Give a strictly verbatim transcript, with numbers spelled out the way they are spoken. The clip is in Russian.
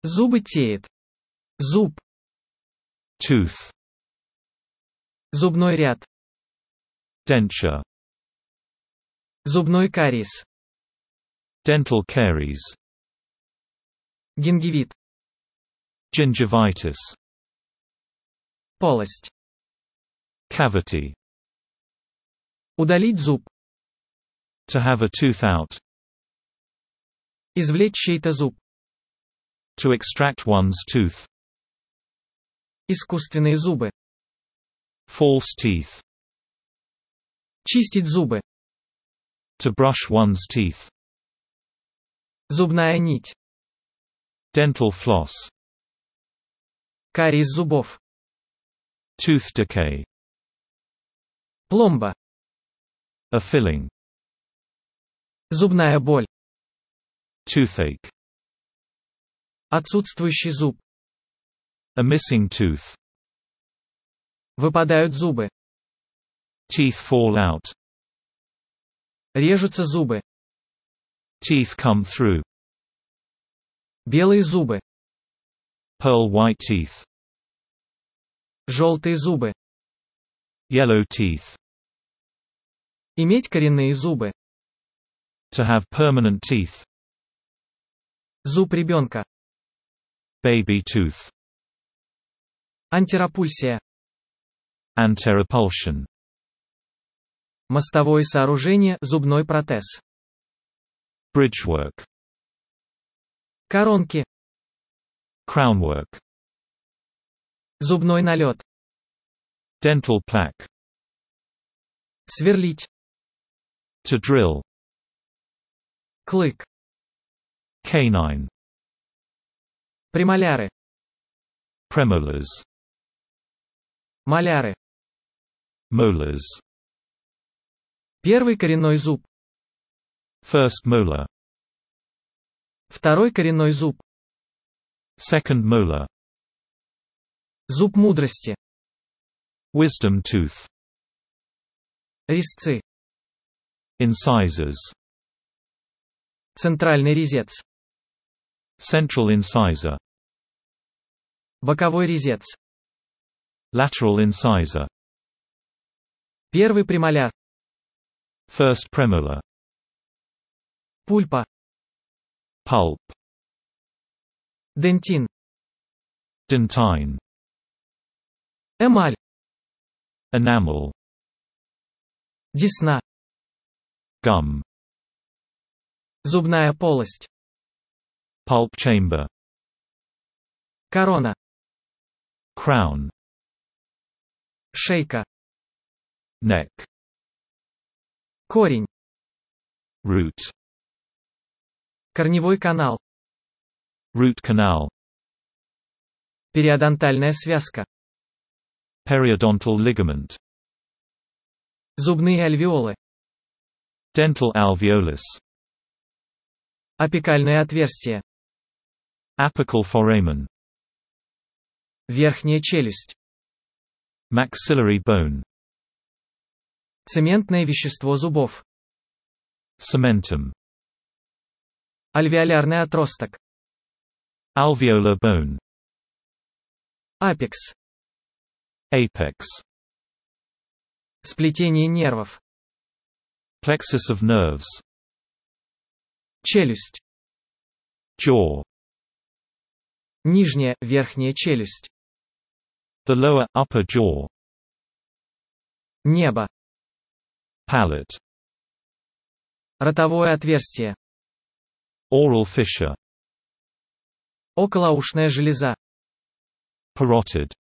Зубы теет. Зуб. Tooth. Зубной ряд. Denture. Зубной кариес. Dental caries. Гингивит. Gingivitis. Полость. Cavity. Удалить зуб. To have a tooth out. Извлечь чей-то зуб. To extract one's tooth. Искусственные зубы. False teeth. Чистить зубы. To brush one's teeth. Зубная нить. Dental floss. Кариес зубов. Tooth decay. Пломба. A filling. Зубная боль. Toothache. Отсутствующий зуб. A missing tooth. Выпадают зубы. Teeth fall out. Режутся зубы. Teeth come through. Белые зубы. Pearl white teeth. Желтые зубы. Yellow teeth. Иметь коренные зубы. To have permanent teeth. Зуб ребенка. Baby tooth. Антирапульсия. Anterepulsion. Мостовое сооружение, зубной протез. Bridgework. Коронки. Crownwork. Зубной налет. Dental plaque. Сверлить. To drill. Клык. Canine. Премоляры. Premolars. Маляры. Molars. Первый коренной зуб. First molar. Второй коренной зуб. Second molar. Зуб мудрости. Wisdom tooth. Резцы. Incisors. Центральный резец. Central incisor. Боковой резец. Lateral incisor. Первый премоляр. First premolar. Пульпа. Pulp. Дентин. Dentine. Эмаль. Enamel. Десна. Gum. Зубная полость. Pulp chamber. Корона. Crown. Шейка. Neck. Корень. Root. Корневой канал. Root canal. Периодонтальная связка. Periodontal ligament. Зубные альвеолы. Dental alveolus. Апикальное отверстие. Apical foramen. Верхняя челюсть. Maxillary bone. Цементное вещество зубов. Cementum. Альвеолярный отросток. Alveolar bone. Апекс. Apex. Сплетение нервов. Plexus of nerves. Челюсть. Jaw. Нижняя, верхняя челюсть. The lower, upper jaw. Небо. Palate. Ротовое отверстие. Oral fissure. Околоушная железа. Parotid.